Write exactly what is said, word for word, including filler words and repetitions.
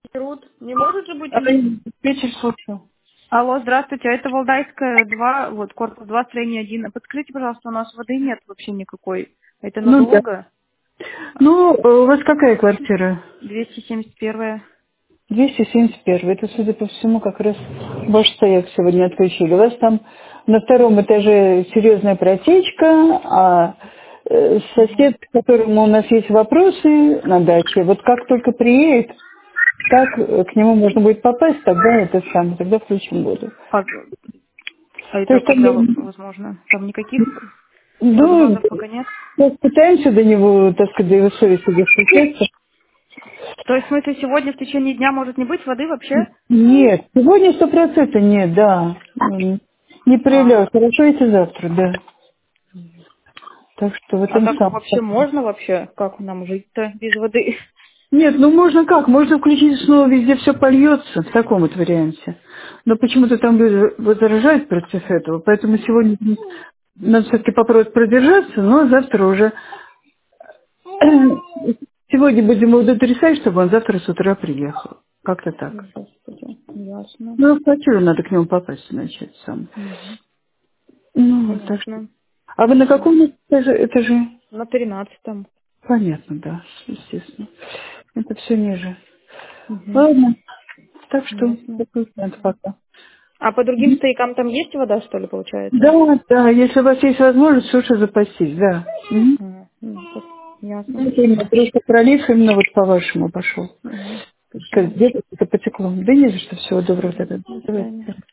Рут, не может же быть А, у них... Вечер слушаю. Алло, здравствуйте, а это Валдайская два, вот, корпус два, строение один. А подскажите, пожалуйста, у нас воды нет вообще никакой. Это Ну, да. надолго? Ну, э, у вас какая квартира? двести семьдесят первая. двести семьдесят один. Это, судя по всему, как раз ваш стояк сегодня отключили. У вас там на втором этаже серьезная протечка, а э, Ага. сосед, к которому у нас есть вопросы на даче, вот как только приедет, как э, к нему можно будет попасть, тогда это самое, тогда включим воду. А, а То это есть когда там, во- возможно? Там никаких ну, прогнозов пока нет? мы пытаемся до него, так сказать, до его совести достучаться. То есть, в смысле, сегодня в течение дня может не быть воды вообще? Нет, сегодня сто процентов нет, да. М, Не А, проявляю. Хорошо, если завтра, да. Так что в а этом так самом. вообще можно вообще? Как нам жить-то без воды? Нет, ну можно как? Можно включить снова, везде все польется в таком вот варианте. Но почему-то там люди возражают против этого, поэтому сегодня надо все-таки попробовать продержаться, но завтра уже... Сегодня будем его дотрясать, чтобы он завтра с утра приехал. Как-то так. Господи, ясно. Ну, в квартиру надо к нему попасть, значит, сам. Мгм. Ну, вот так что. Понятно. А вы на Все. каком этаже? этаже? На тринадцатом. Понятно, да, естественно. Это все ниже. Угу. Ладно, так что Ясно. такой вариант пока. А по другим стоякам там есть вода, что ли, получается? Да, да, если у вас есть возможность, лучше запастись, да. Мгм. А, ну, так, ясно, Ну, это именно спасибо. просто пролив именно вот по-вашему пошел. Угу. Сказать, Спасибо. где-то это потекло. Да не за что, всего доброго Угу. тогда. До Давайте. свидания.